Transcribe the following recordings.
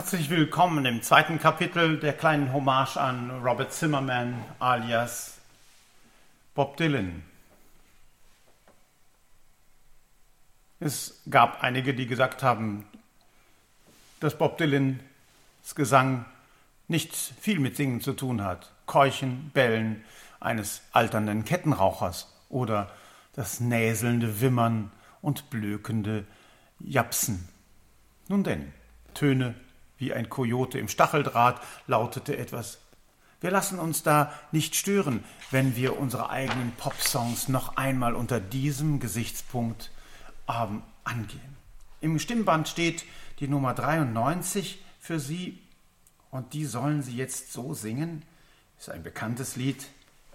Herzlich willkommen im zweiten Kapitel der kleinen Hommage an Robert Zimmerman alias Bob Dylan. Es gab einige, die gesagt haben, dass Bob Dylans Gesang nicht viel mit Singen zu tun hat. Keuchen, Bellen eines alternden Kettenrauchers oder das näselnde Wimmern und blökende Japsen. Nun denn, Töne wie ein Kojote im Stacheldraht lautete etwas. Wir lassen uns da nicht stören, wenn wir unsere eigenen Popsongs noch einmal unter diesem Gesichtspunkt angehen. Im Stimmband steht die Nummer 93 für Sie und die sollen Sie jetzt so singen. Das ist ein bekanntes Lied,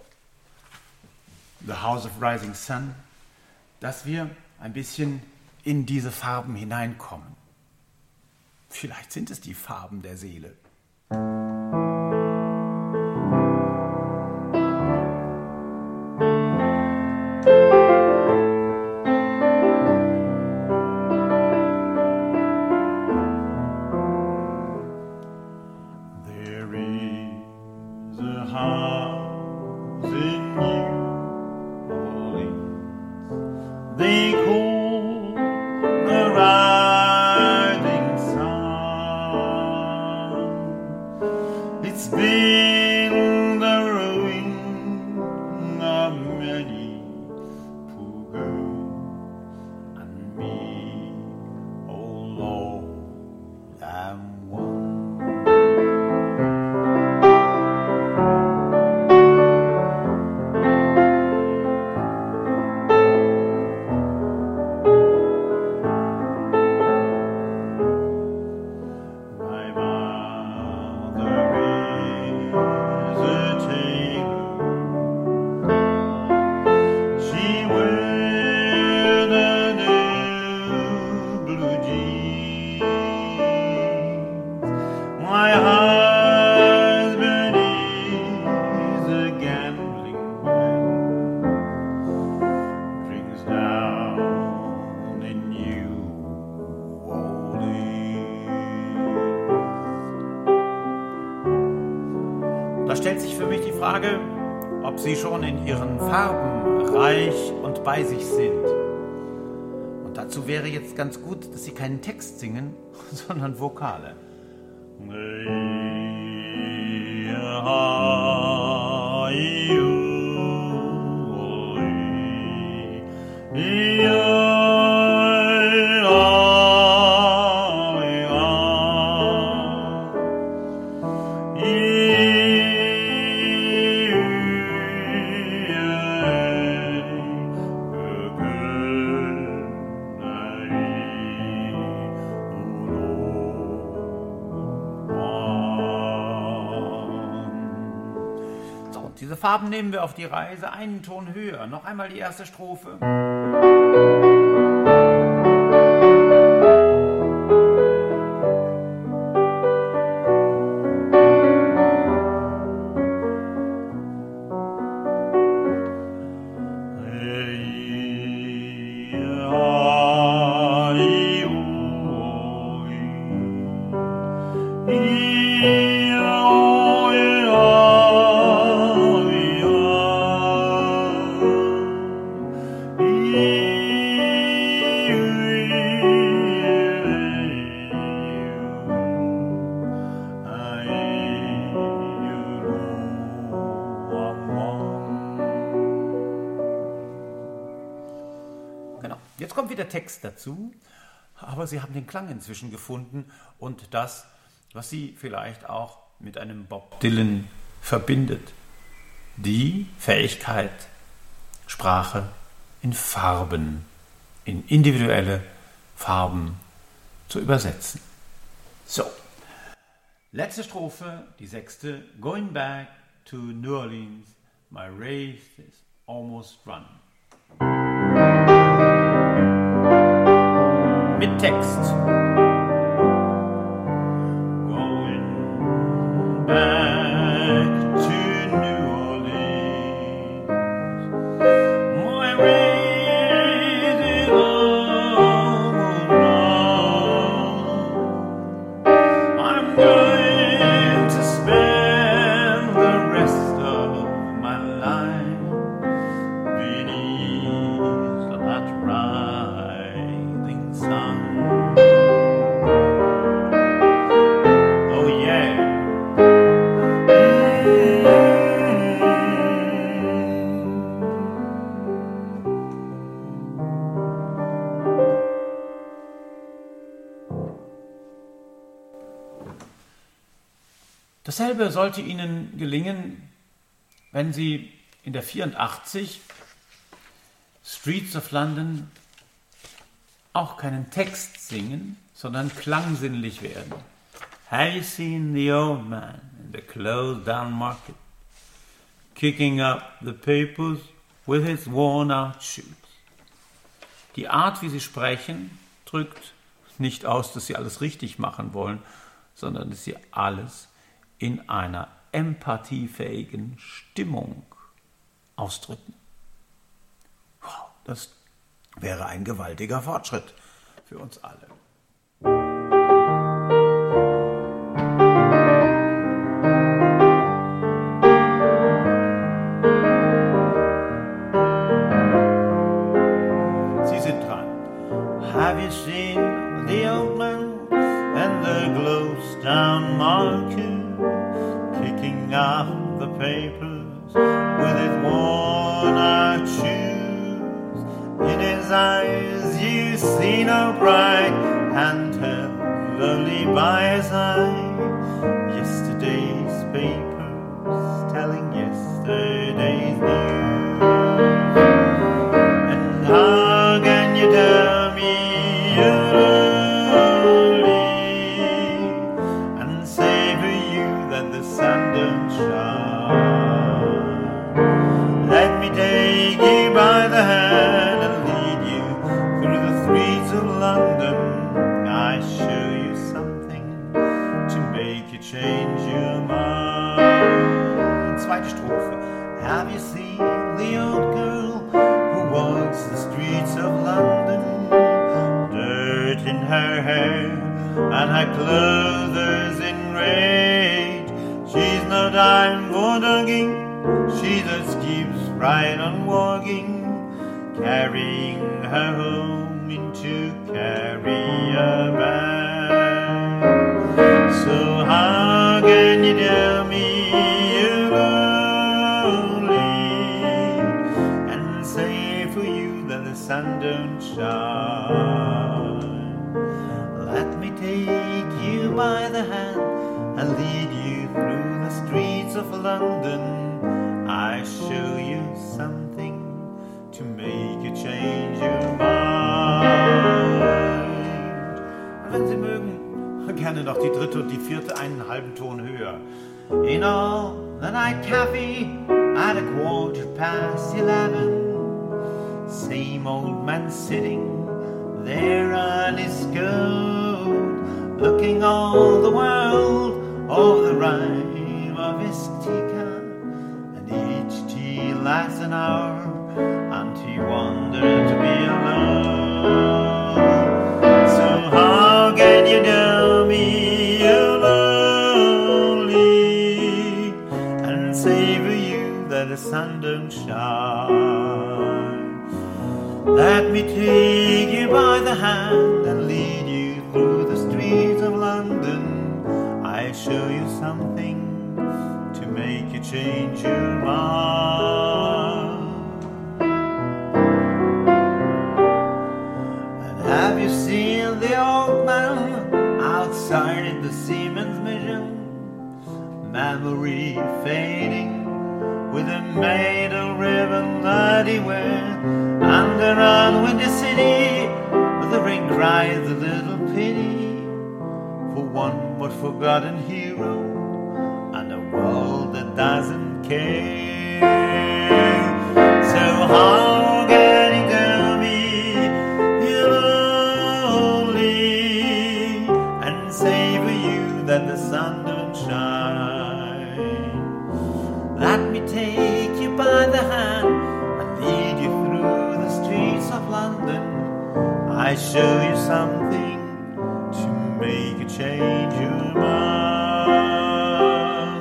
The House of Rising Sun, dass wir ein bisschen in diese Farben hineinkommen. Vielleicht sind es die Farben der Seele. Da stellt sich für mich die Frage, ob Sie schon in Ihren Farben reich und bei sich sind. Und dazu wäre jetzt ganz gut, dass Sie keinen Text singen, sondern Vokale. Diese Farben nehmen wir auf die Reise einen Ton höher. Noch einmal die erste Strophe. Genau. Jetzt kommt wieder Text dazu, aber Sie haben den Klang inzwischen gefunden und das, was Sie vielleicht auch mit einem Bob Dylan verbindet. Die Fähigkeit, Sprache in Farben, in individuelle Farben zu übersetzen. So, letzte Strophe, die 6. Going back to New Orleans, my race is almost run. Mit Text. Going back to New Orleans, my race is almost run. I'm Dasselbe sollte Ihnen gelingen, wenn Sie in der 84 Streets of London auch keinen Text singen, sondern klangsinnlich werden. Have you seen the old man in the closed down market, kicking up the papers with his worn out shoes? Die Art, wie Sie sprechen, drückt nicht aus, dass Sie alles richtig machen wollen, sondern dass Sie alles in einer empathiefähigen Stimmung ausdrücken. Wow, das wäre ein gewaltiger Fortschritt für uns alle. Sie sind dran. Have you seen the old man and the closed down market, kicking up the papers with his worn out shoes? In his eyes you see no bright handheld lonely by his side. Yesterday's papers telling yesterday's news. And how can you tell me you're lonely and say for you that the sun don't shine? Let me take you by the hand and lead you through the streets of London. I show you something to make you change your mind. Zweite Strophe. Have you seen the old girl who walks the streets of London? Dirt in her hair and her clothes in rage. She's no time for dogging, she just keeps right on walking, carrying her home into carrier bag. So how can you tell me you're lonely and say for you that the sun don't shine? Let me take you by the hand and lead you through the streets of London. I show you something to make you change your mind. Und wenn Sie mögen, gerne noch die dritte und die vierte einen halben Ton höher. In all the night cafe at 11:15, same old man sitting there on his coat, looking all the world over the rime of his teacup, and each tea lasts an hour until you wonder to be alone. So how can you tell me you're lonely and say for you that the sun don't shine? Let me take you by the hand and lead you through the streets of London. I show you something to make you change your mind. And have you seen the old man outside in the Siemens Mission? Memory fading with a maidel ribbon that he wears under unwindy city, but the rain cries a little pity for one but forgotten hero and a world that doesn't care. So how can you tell me you're lonely and say for you that the sun don't shine? Let me take you by the hand and lead you through the streets of London. I show you something to make you change your mind.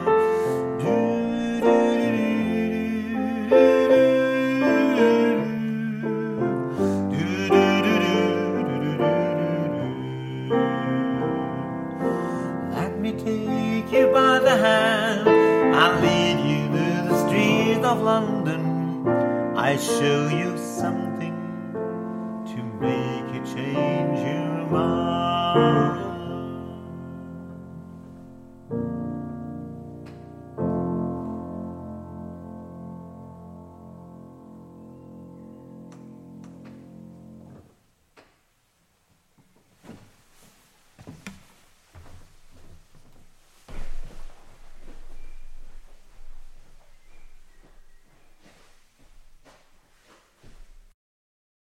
Let me take you by the hand and lead you through the streets of London. I show you something to make you change your mind.